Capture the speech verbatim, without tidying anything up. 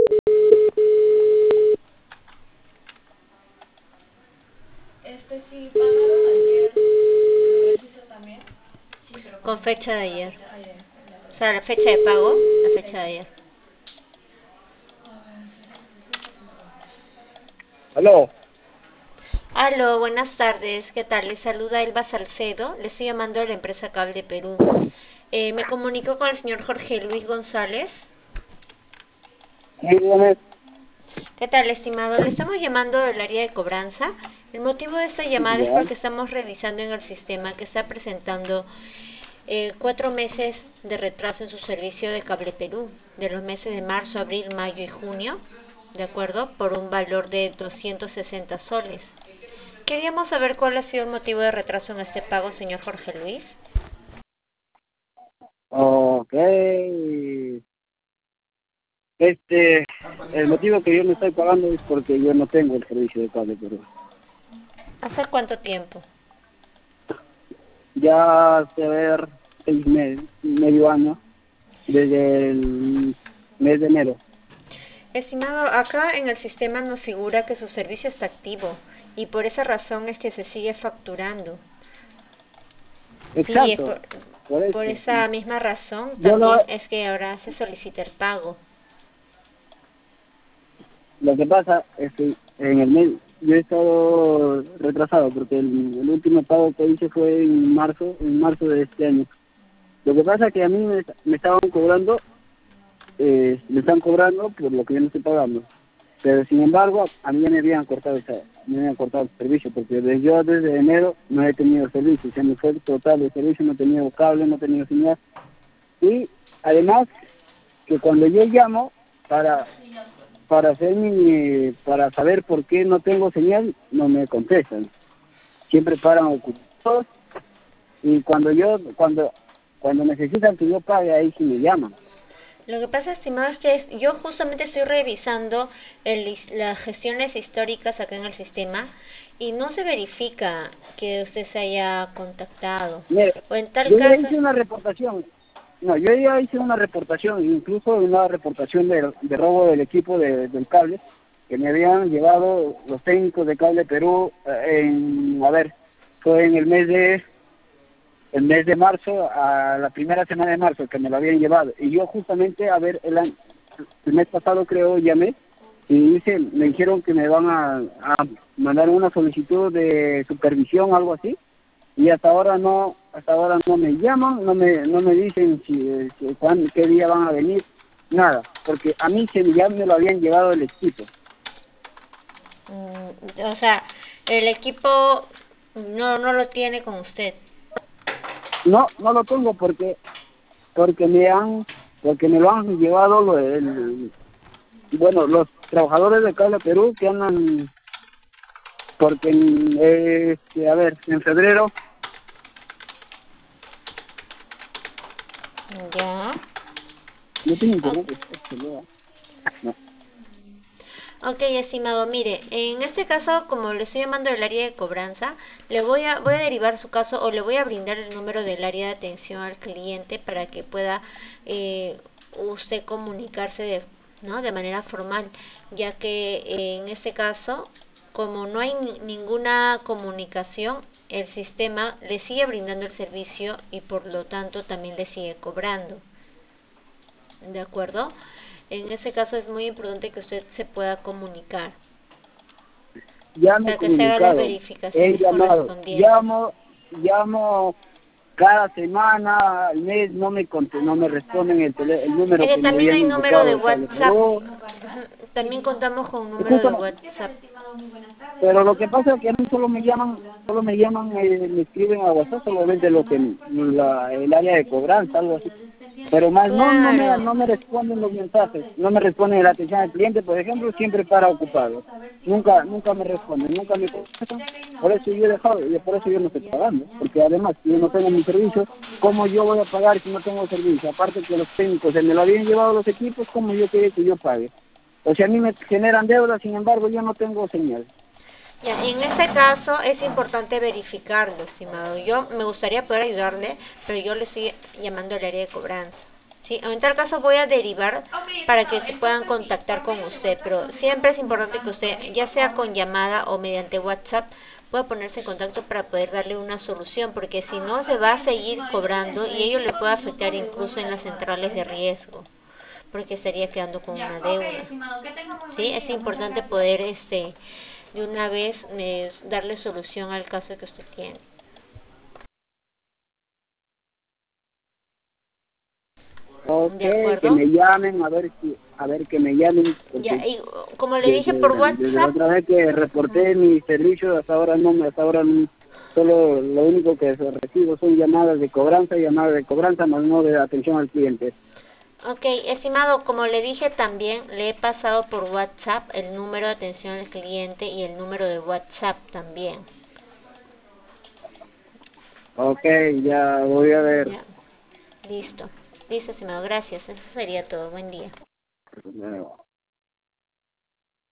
Este sí, pagaron ayer. ¿Lo ves eso también? Sí, pero Con fecha de ayer. ayer. O sea, la fecha de pago, la fecha de ayer. Aló. Aló, buenas tardes. ¿Qué tal? Les saluda Elba Salcedo. Le estoy llamando de la empresa Cable Perú. Eh, me comunico con el señor Jorge Luis González. Sí, dígame. ¿Qué tal, estimado? Le estamos llamando del área de cobranza. El motivo de esta llamada es Ya. porque estamos revisando en el sistema que está presentando eh, cuatro meses de retraso en su servicio de Cable Perú, de los meses de marzo, abril, mayo y junio, ¿de acuerdo? Por un valor de doscientos sesenta soles. Queríamos saber cuál ha sido el motivo de retraso en este pago, señor Jorge Luis. Ok. Este, el motivo que yo no estoy pagando es porque yo no tengo el servicio de cable, pero ¿Hace cuánto tiempo? ya hace ver seis meses, medio año, desde el mes de enero. Estimado, acá en el sistema nos figura que su servicio está activo y por esa razón es que se sigue facturando. Sí, es Exacto, por, por por eso. esa misma razón Yo no, también es que ahora se solicita el pago. lo que pasa es que en el mes, yo he estado retrasado porque el, el último pago que hice fue en marzo, en marzo de este año. Lo que pasa es que a mí me, me estaban cobrando, eh, me están cobrando por lo que yo no estoy pagando. Pero sin embargo, a mí ya me habían cortado esa, me habían cortado el servicio, porque desde, yo desde enero no he tenido servicio, se me fue total el servicio, no he tenido cable, no he tenido señal. Y además, que cuando yo llamo para para hacer mi, para saber por qué no tengo señal, no me contestan. Siempre paran ocupados y cuando yo, cuando cuando necesitan que yo pague, ahí sí me llaman. Lo que pasa, estimado, es que es- yo justamente estoy revisando el his- las gestiones históricas acá en el sistema y no se verifica que usted se haya contactado. Mire, O en tal yo ya caso, hice una reportación, no, yo ya hice una reportación, incluso una reportación de, de robo del equipo de- del cable, que me habían llevado los técnicos de Cable Perú eh, en, a ver, fue en el mes de el mes de marzo, a la primera semana de marzo, que me lo habían llevado. Y yo justamente, a ver, el, año- el mes pasado creo, llamé y dice, me dijeron que me van a, a mandar una solicitud de supervisión, algo así, y hasta ahora no, hasta ahora no me llaman, no me, no me dicen si, eh, si- cuándo, qué día van a venir, nada, porque a mí se, ya me lo habían llevado el equipo. mm, o sea, el equipo no no lo tiene con usted. No, no lo tengo porque, porque me han, porque me lo han llevado lo- el, bueno, los trabajadores de Cable Perú que andan, porque en, eh, este, a ver, en febrero, Ya. no tengo internet, Ok. este, no, no. Ok, estimado, mire, en este caso, como le estoy llamando del área de cobranza, le voy a, voy a derivar su caso o le voy a brindar el número del área de atención al cliente para que pueda eh, usted comunicarse de, ¿no? de manera formal, ya que eh, en este caso, como no hay ni- ninguna comunicación, el sistema le sigue brindando el servicio y por lo tanto también le sigue cobrando. ¿De acuerdo? En ese caso es muy importante que usted se pueda comunicar Ya me he para que se hagan las comunicado, he verificaciones llamado, correspondientes. llamo, llamo cada semana, al mes, no me cont- no me responden el, tele- el número Es que que me también habían hay número indicado de de Cable WhatsApp. Perú. Ujú, también contamos con un número de Justo, WhatsApp. pero lo que pasa es que a mí solo me llaman, solo me llaman, eh, me escriben a WhatsApp solamente lo que la, el área de cobranza, algo así. Pero más no, no me, Claro. no me responden los mensajes, no me responden la atención al cliente, por ejemplo, siempre para ocupado. Nunca, nunca me responden, nunca me contestan. Por eso yo he dejado, y por eso yo no estoy pagando, porque además si yo no tengo mi servicio, ¿cómo yo voy a pagar si no tengo servicio? Aparte que los técnicos se me lo habían llevado los equipos, ¿cómo yo quería que yo pague? O sea, a mí me generan deuda, sin embargo, yo no tengo señal. Ya, en este caso es importante verificarlo, estimado. Yo me gustaría poder ayudarle, pero yo le estoy llamando al área de cobranza. Sí, en tal caso voy a derivar Ok, para que estimado, se puedan entonces, contactar con por medio de usted, WhatsApp pero nos siempre es estamos importante que comunicando, usted, ¿ok? ya Por sea favor. con llamada o mediante WhatsApp, pueda ponerse en contacto para poder darle una solución, porque si no Ah, se va a ok, seguir estimado, entonces cobrando dentro y de ello le cinco puede afectar minutos le devuelvo incluso en la las llamada, ¿le centrales de parece? riesgo, porque estaría quedando con Ya, una ok, deuda. estimado, que tenga muy Sí, buen es día, muchas importante gracias. poder este de una vez eh, darle solución al caso que usted tiene. Ok, ¿De que acuerdo? me llamen, a ver si, a ver que me llamen, porque Ya, y uh, como le dije por desde, desde la WhatsApp, otra vez que ujú, reporté mi servicio, hasta ahora no, hasta ahora no, solo lo único que recibo son llamadas de cobranza, llamadas de cobranza, más no de atención al cliente. ok, estimado, como le dije también, le he pasado por WhatsApp el número de atención al cliente y el número de WhatsApp también. Ok, ya voy a ver. Ya, listo. Listo, estimado, gracias. Eso sería todo. Buen día. Bueno.